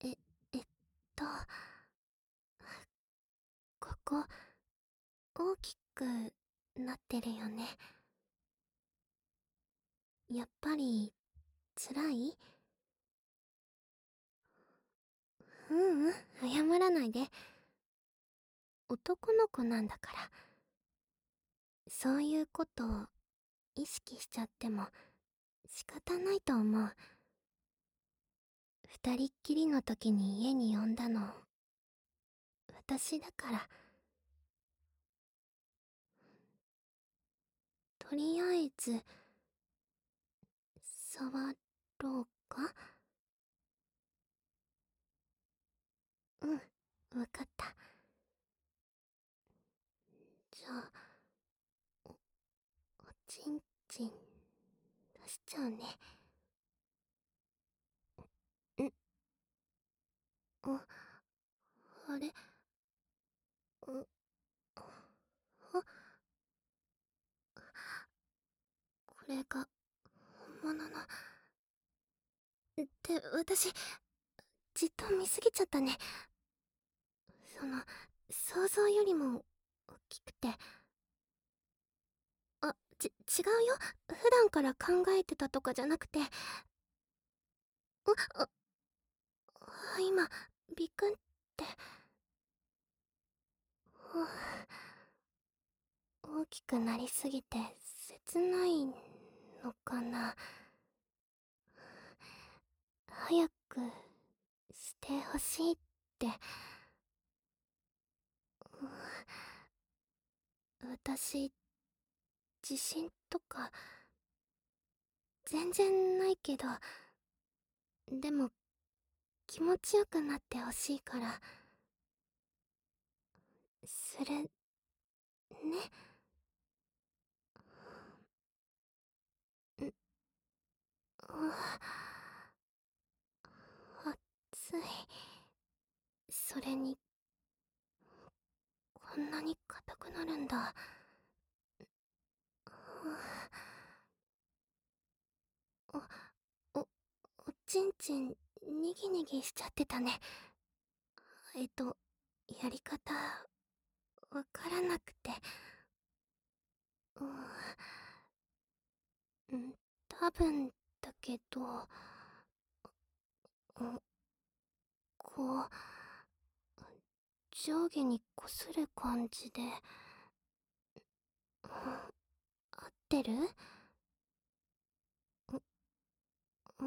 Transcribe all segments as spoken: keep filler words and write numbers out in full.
え、えっと、ここ、大きくなってるよね。やっぱり、辛い？ううん、謝らないで。男の子なんだから。そういうことを意識しちゃっても仕方ないと思う。二人っきりの時に家に呼んだの、私だから。とりあえず、触ろうか？うん、わかった。じゃあ、おちんちん出しちゃうね。んあ、あれ、う、あ、これが本物の。って私じっと見すぎちゃったね。その想像よりも大きくて。あ、ち違うよ。普段から考えてたとかじゃなくて。あ、あ、今ビクンって。ふう、大きくなりすぎて切ないのかな。早くしてほしいって。私、自信とか全然ないけど、でも気持ちよくなってほしいから、するね。ん、あ、熱い。それに、こんなに硬くなるんだ。お、お、おちんちん、にぎにぎしちゃってたね。えっと、やり方、わからなくて。うん、多分だけど、うんこう、上下にこする感じで、うん合ってる？うん、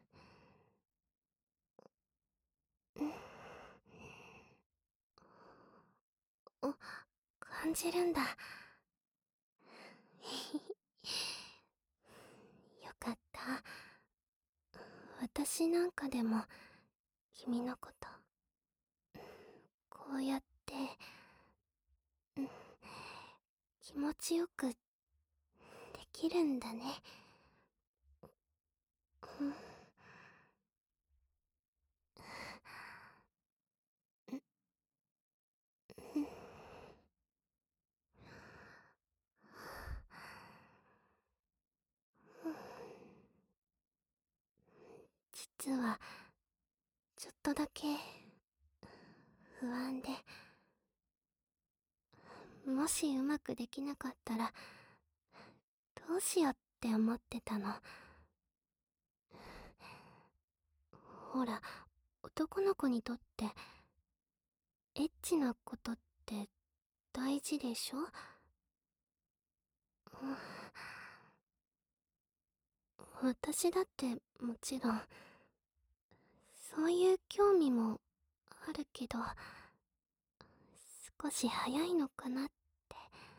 うん、お、感じるんだ。よかった。私なんかでも、君のこと、こうやって、うん、気持ちよくできるんだね。うん、うん、実は、ちょっとだけ、不安で、もしうまくできなかったら、どうしようって思ってたの。ほら、男の子にとって、エッチなことって大事でしょ？うん、私だってもちろん、そういう興味もあるけど、少し早いのかなって。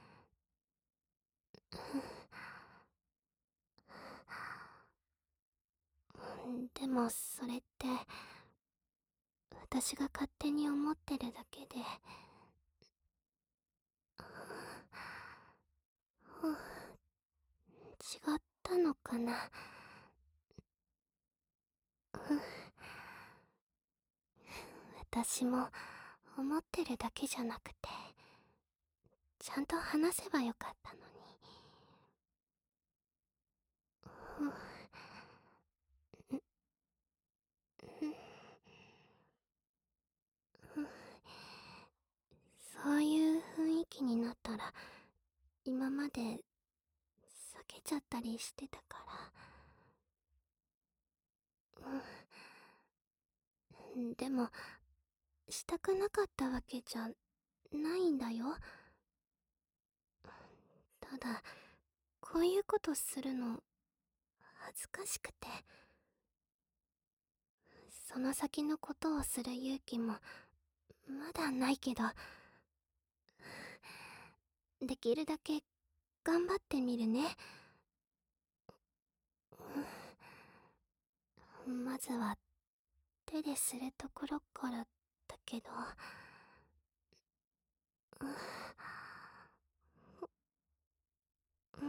うん、でもそれって、私が勝手に思ってるだけで。うん、違ったのかな。うん、私も思ってるだけじゃなくて、ちゃんと話せばよかったのに。うん、うん、 今まで避けちゃったりしてたから。うん。でも、したくなかったわけじゃないんだよ。ただ、こういうことするの恥ずかしくて、その先のことをする勇気もまだないけど、できるだけ頑張ってみるね。まずは手でするところからだけど、うん、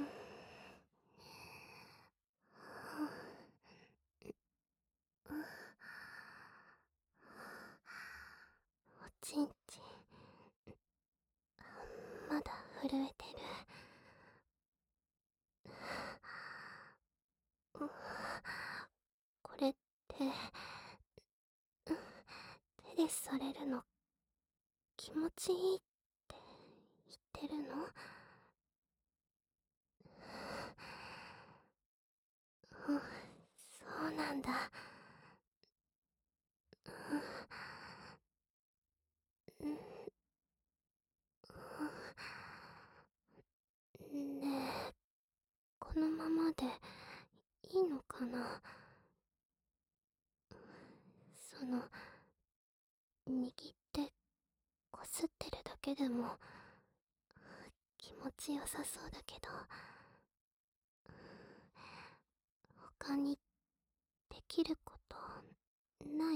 おちんちんまだ震えてる。これって手でされるの気持ちいいって言ってるの？うん、そうなんだ。うん、ねえ、このままでいいのかな？その、握ってこすってるだけでも気持ちよさそうだけど、他にできることない？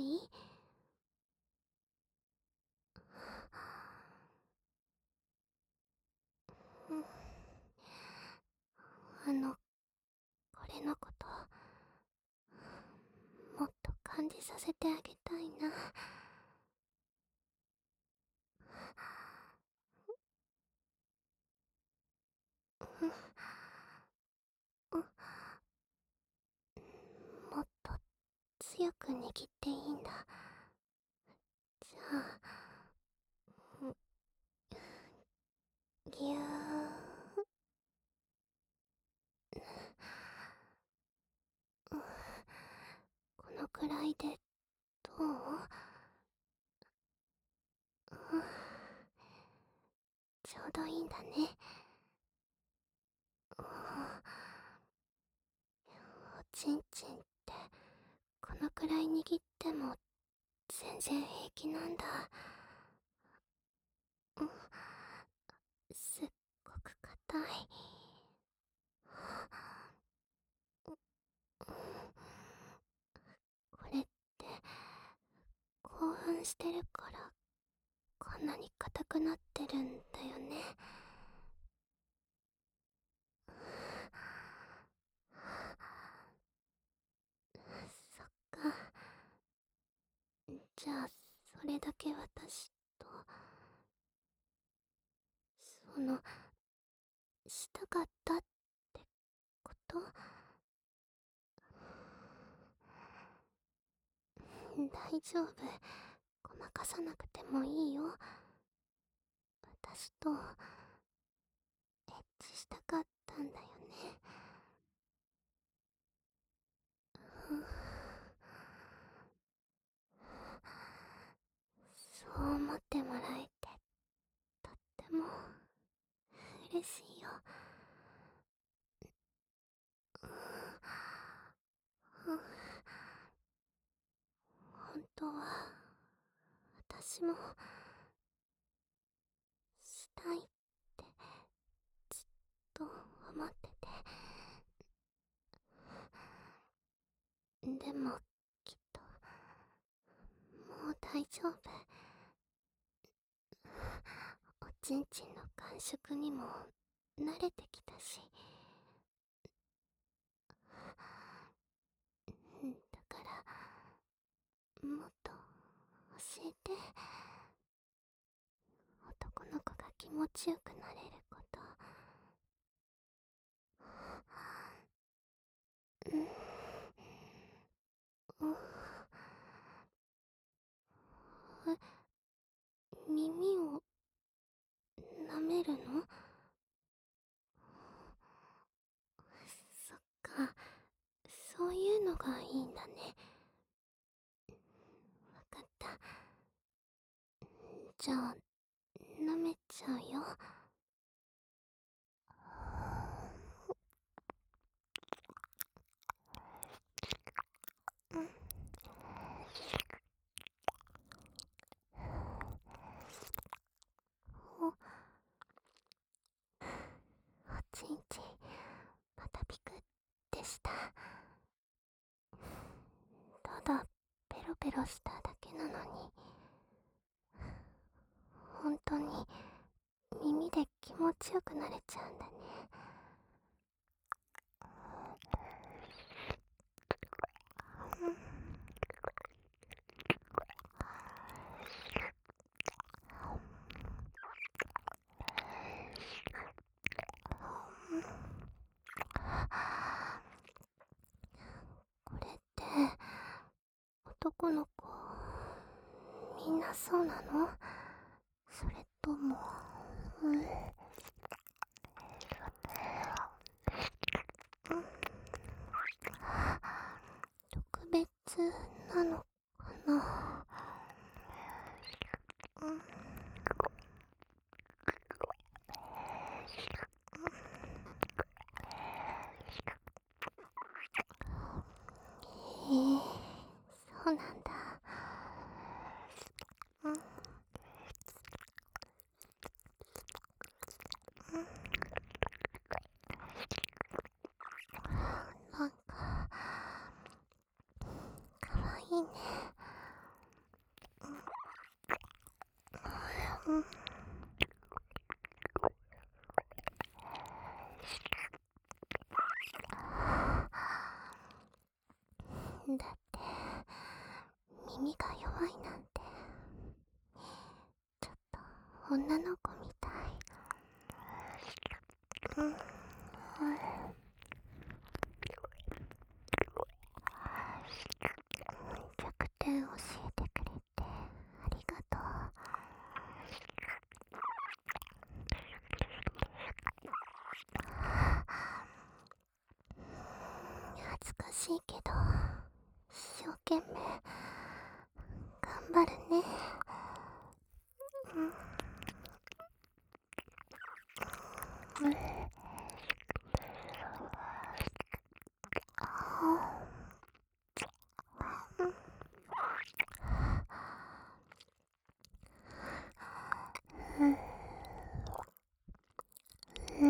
うん、あの、これのこと、もっと感じさせてあげたいな。うん、もっと強く握っていいんだ。じゃあ、ぎゅー。このくらいでどう？うん、ちょうどいいんだね。うん、おちんちんってこのくらい握っても全然平気なんだ。うん、すっごく硬い。これって興奮してるからこんなに硬くなってるんだよね。そっか。じゃあそれだけ私とそのしたかったってこと？大丈夫。ごまかさなくてもいいよ。私とエッチしたかったんだよね。うん、そう思ってもらえてとっても嬉しいよ。うん、本当は私もしたいってずっと思ってて。でもきっともう大丈夫。おちんちんの感触にも慣れてきたし。だからもっと教えて。男の子が気持ちよくなれること。うん、うん、え、耳を舐めるの？ じゃあ舐めちゃうよ。お、おちんちんまたピクってした。ただペロペロしただけなのに、本当に耳で気持ちよくなれちゃうんだね。これって男の子みんなそうなの？それとも、うん、特別なのかな？うん、へえ、そうなんだ。うん、なんかかわいいね。うんだって耳が弱いなんてちょっと女の子みたい。うん、弱点教えてくれてありがとう。恥ずかしいけど一生懸命頑張るね。うん、うん、うん、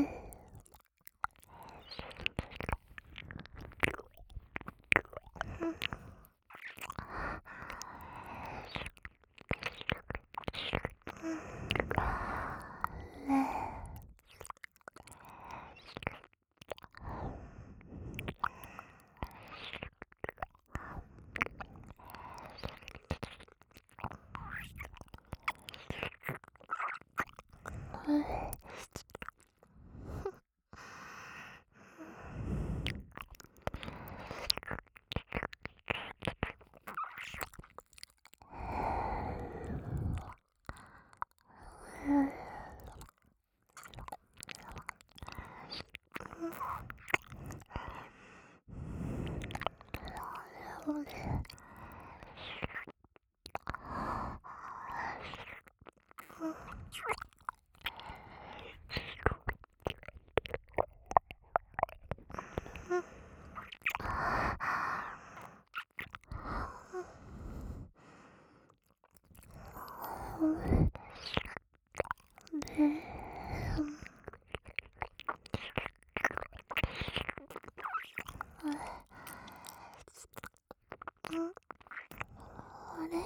うん、うん、あれ、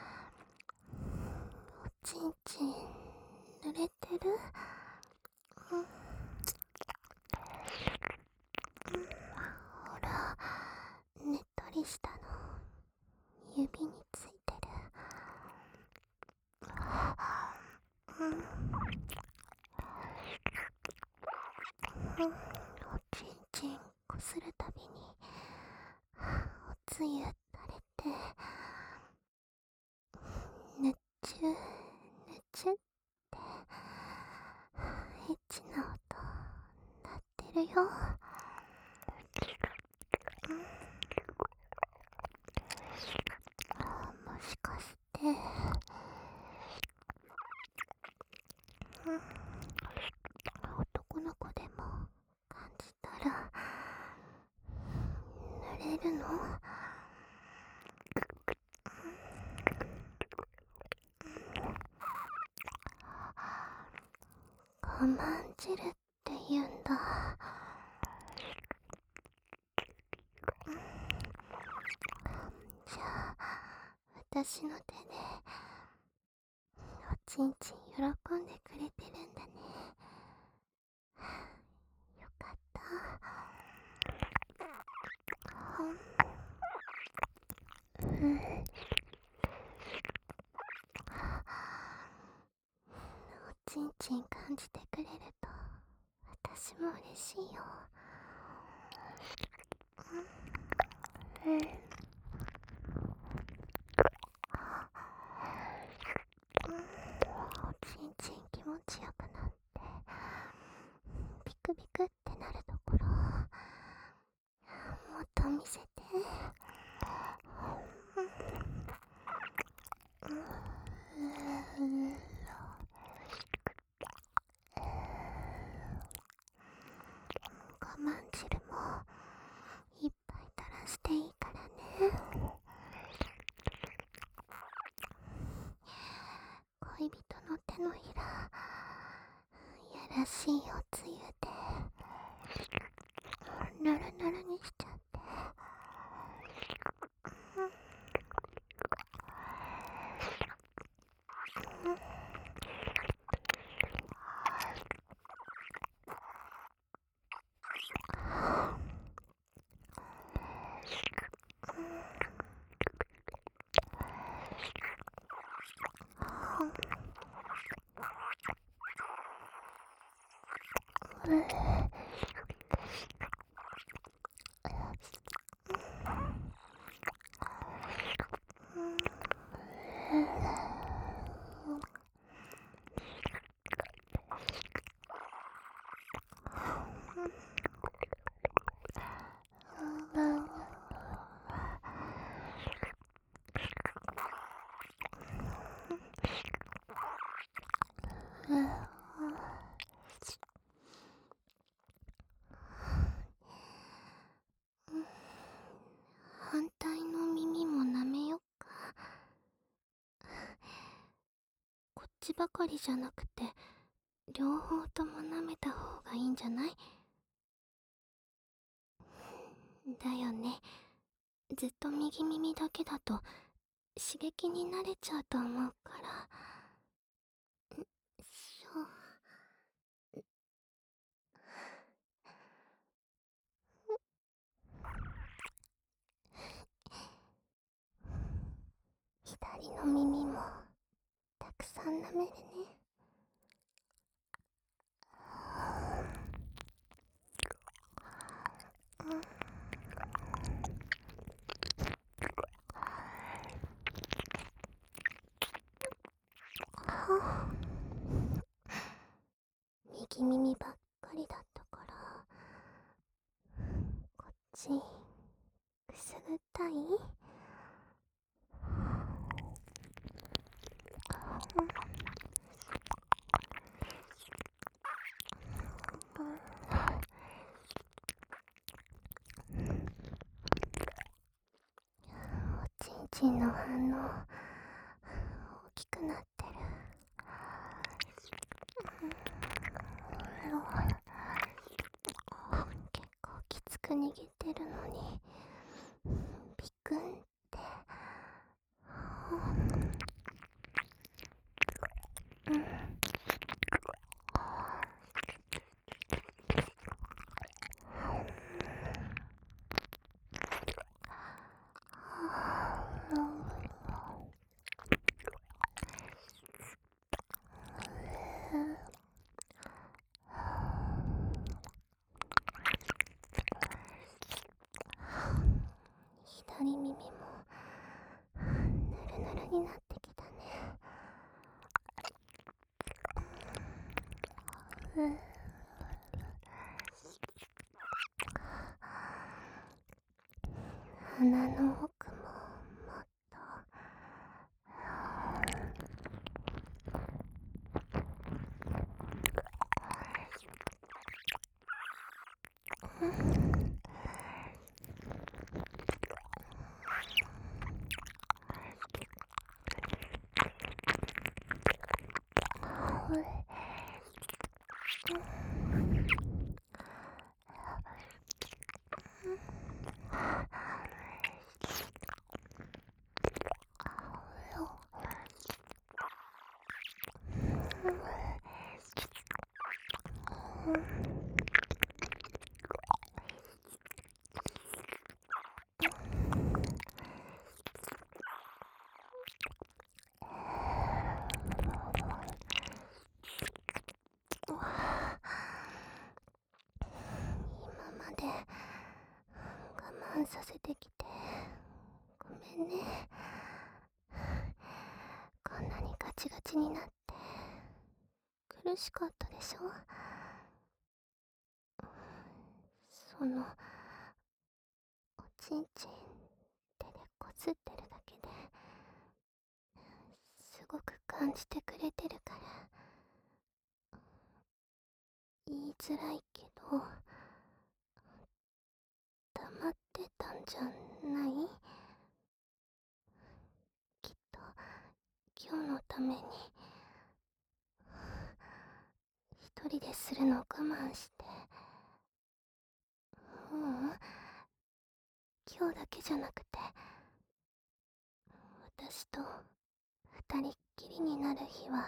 おちんちん濡れてる？うん、ほら、ねっとりしたの指についてる。うん、うん、おちんちんこするたびにおつゆ垂れて、ぬっちゅぬっちゅってエッチな音鳴ってるよ。うん、もしかしてるの？我慢汁って言うんだ。じゃあ私の手でおちんちん喜んでくれてるんだね。よかった。うん、おちんちん感じてくれると私も嬉しいよ。うん、おちんちん気持ちよくなってビクビクってなるところもっと見せて。うん、我慢汁もいっぱい垂らしていいからね。恋人の手のひらやらしいおつゆでぬるぬるにしちゃって。うん、反対の耳も舐めよっか。こっちばかりじゃなくて両方とも舐めた方がいいんじゃない？だよね。ずっと右耳だけだと刺激に慣れちゃうと思うから。しょ左の耳もたくさん舐めるね。うん、右耳ばっかりだったからこっちくすぐったい？おちんちんの反応大きくなってる。結構きつく握ってるのにビクンって。うん、左耳もぬるぬるになってきたね。うん、鼻の奥ももっと。うん、 で我慢させてきてごめんね。こんなにガチガチになって苦しかったでしょ。そのおちんちん手でこすってるだけですごく感じてくれてるから言いづらいけど黙ってたんじゃない？きっと今日のために一人でするのを我慢して。ううん今日だけじゃなくて私と二人っきりになる日は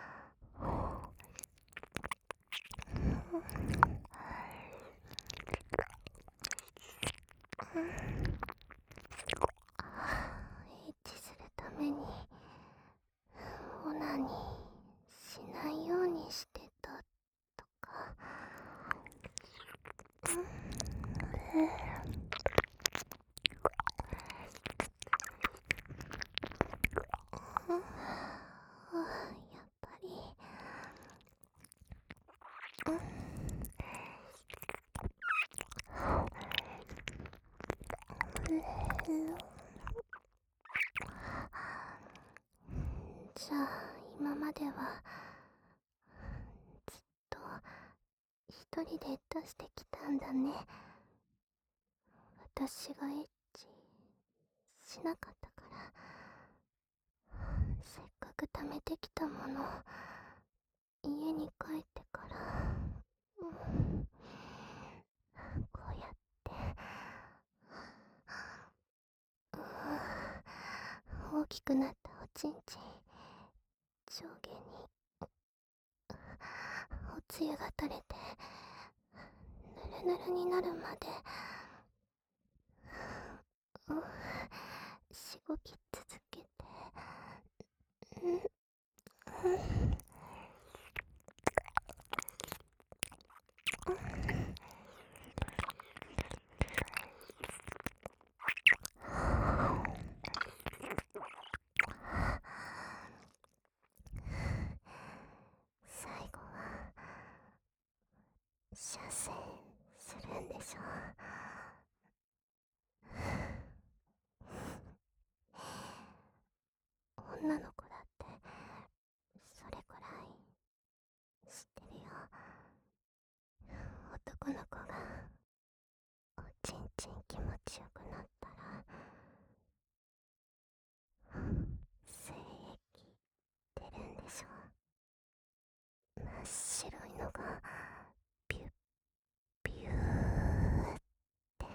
エッチするためにオナニーしないようにしてたとか。やっぱりじゃあ今まではずっと一人で出してきたんだね。私がエッチしなかったからせっかく貯めてきたもの家に帰ってから、うん、こうやってうん大きくなったおちんちん上下におつゆが垂れてぬるぬるになるまでうんしごき続けてうんうん最後は射精するんでしょ。女の子だってそれくらい知ってるよ。男の子がおちんちん気持ちよくなったら精液出るんでしょ。真っ白いのがビュッビューって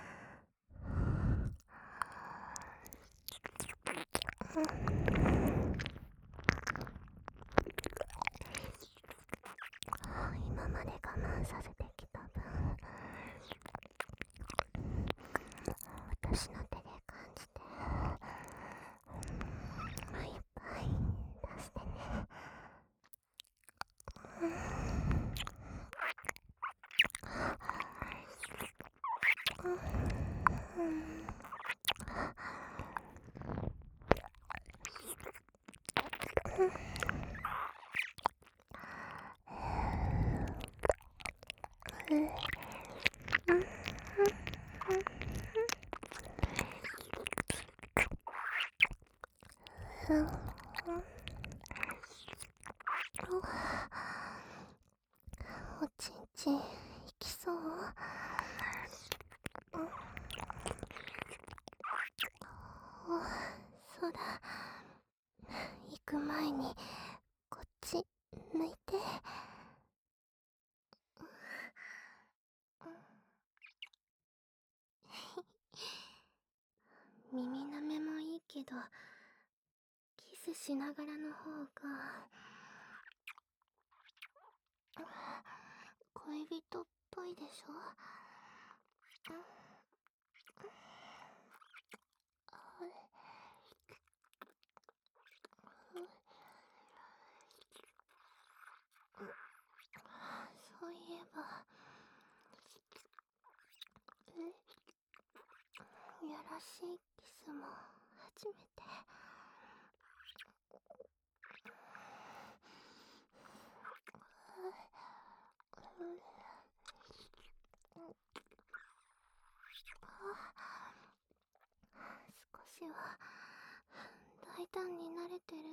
今まで我慢させてきた分私の手で感じていっぱい出してね。おちんちんいきそう。そうだ行く前にこっち抜いて。耳舐めもいいけど、キスしながらの方が恋人っぽいでしょ。そういえば、やらしいキスも初めて。少しは大胆になれてる？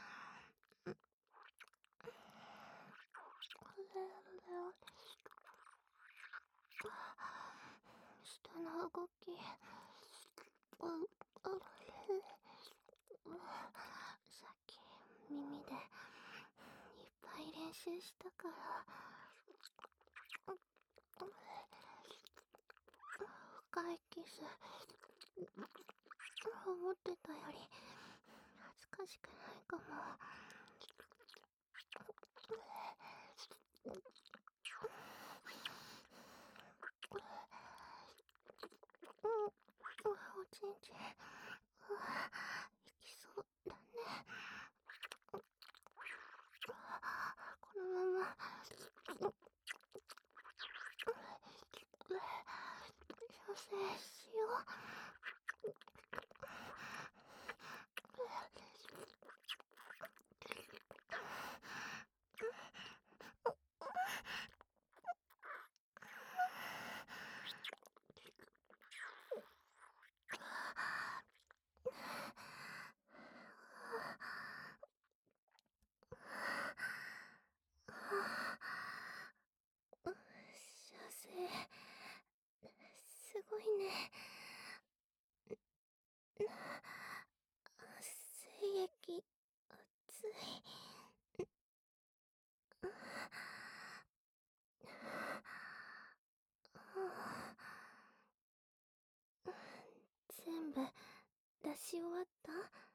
下の動き、う、う、さっき耳でいっぱい練習したから、深いキス、思ってたより恥ずかしくないかも。うん、おちんちん、いきそうだね。このまま射精しよう。射精、すごいね。精液、熱い。全部出し終わった？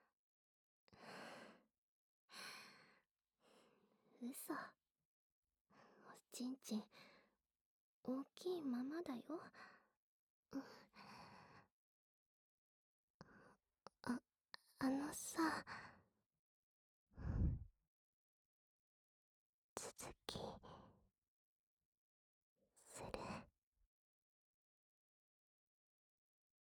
嘘。おちんちん大きいままだよ。あ、あのさ、